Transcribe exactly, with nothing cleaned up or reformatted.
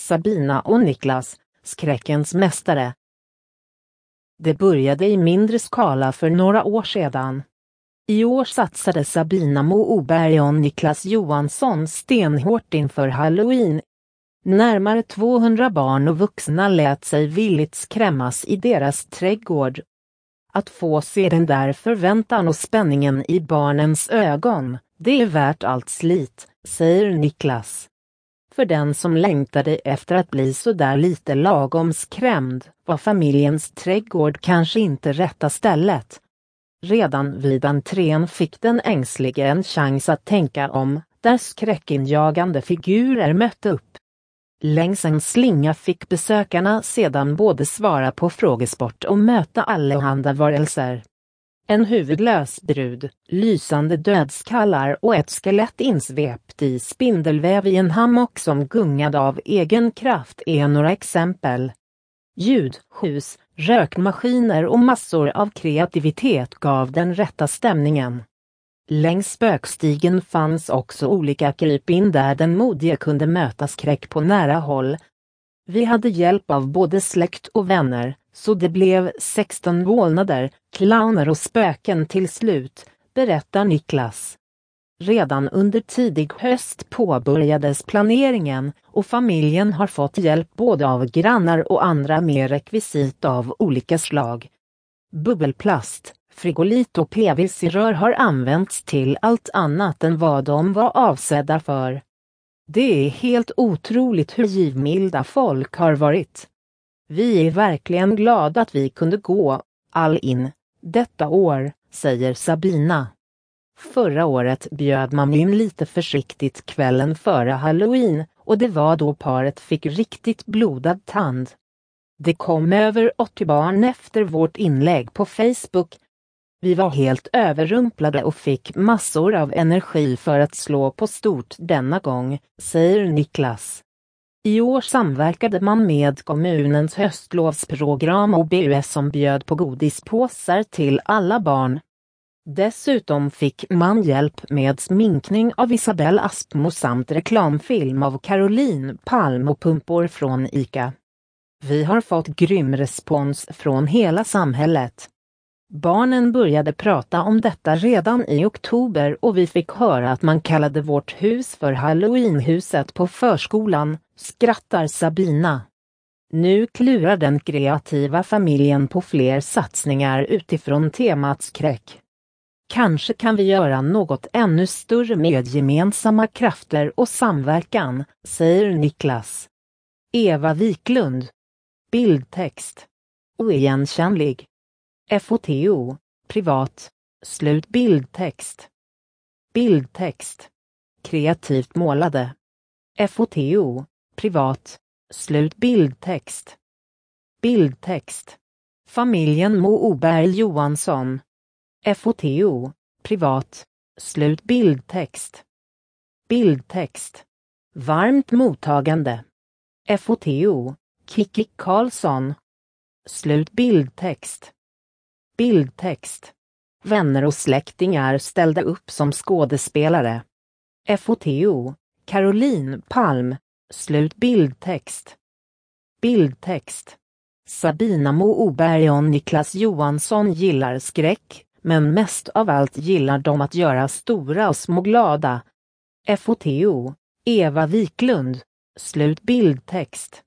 Sabina och Niklas, skräckens mästare. Det började i mindre skala för några år sedan. I år satsade Sabina Moberg och Niklas Johansson stenhårt inför Halloween. Närmare tvåhundra barn och vuxna lät sig villigt skrämmas i deras trädgård. Att få se den där förväntan och spänningen i barnens ögon, det är värt allt slit, säger Niklas. För den som längtade efter att bli så där lite lagom skrämd var familjens trädgård kanske inte rätta stället. Redan vid entrén fick den ängslige en chans att tänka om, där skräckinjagande figurer mötte upp. Längs en slinga fick besökarna sedan både svara på frågesport och möta allehanda varelser. En huvudlös brud, lysande dödskallar och ett skelett insvept i spindelväv i en hammock som gungade av egen kraft är några exempel. Ljud, hus, rökmaskiner och massor av kreativitet gav den rätta stämningen. Längs spökstigen fanns också olika krypin där den modige kunde möta skräck på nära håll. Vi hade hjälp av både släkt och vänner, så det blev sexton vålnader, clowner och spöken till slut, berättar Niklas. Redan under tidig höst påbörjades planeringen och familjen har fått hjälp både av grannar och andra med rekvisit av olika slag. Bubbelplast, frigolit och P V C-rör har använts till allt annat än vad de var avsedda för. Det är helt otroligt hur givmilda folk har varit. Vi är verkligen glada att vi kunde gå all in detta år, säger Sabina. Förra året bjöd man in lite försiktigt kvällen före Halloween och det var då paret fick riktigt blodad tand. Det kom över åttio barn efter vårt inlägg på Facebook. Vi var helt överrumplade och fick massor av energi för att slå på stort denna gång, säger Niklas. I år samverkade man med kommunens höstlovsprogram O B U S som bjöd på godispåsar till alla barn. Dessutom fick man hjälp med sminkning av Isabelle Aspmo samt reklamfilm av Caroline Palm och pumpor från ICA. Vi har fått grym respons från hela samhället. Barnen började prata om detta redan i oktober och vi fick höra att man kallade vårt hus för Halloweenhuset på förskolan, skrattar Sabina. Nu klurar den kreativa familjen på fler satsningar utifrån temat skräck. Kanske kan vi göra något ännu större med gemensamma krafter och samverkan, säger Niklas. Eva Wiklund. Bildtext. Oigenkännlig. F O T O. Privat. Slut bildtext. Bildtext. Kreativt målade. F O T O. Privat. Slut bildtext. Bildtext. Familjen Moberg Johansson. F O T O. Privat. Slut bildtext. Bildtext. Varmt mottagande. F O T O. Kikki Karlsson. Slut bildtext. Bildtext. Vänner och släktingar ställde upp som skådespelare. F O T O. Caroline Palm. Slut bildtext. Bildtext. Sabina Moberg och Niklas Johansson gillar skräck, men mest av allt gillar de att göra stora och små glada. F O T O. Eva Wiklund. Slut bildtext.